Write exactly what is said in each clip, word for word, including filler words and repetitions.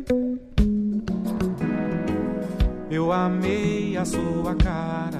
Eu amei a sua cara.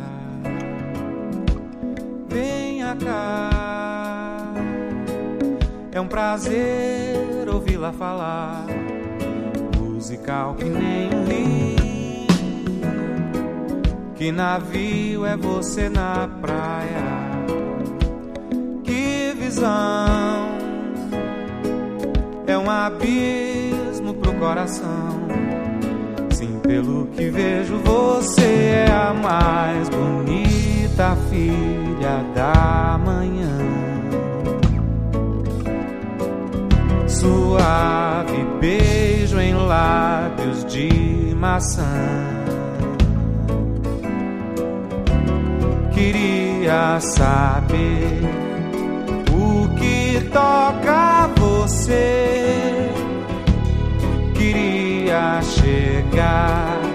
Venha cá. É um prazer ouvi-la falar. Musical que nem um rio. Que navio é você na praia? Que visão. É um abismo pro coração. Sim, pelo que vejo, você é a mais bonita filha da manhã. Suave beijo em lábios de maçã. Queria saber o que toca você. Queria chegar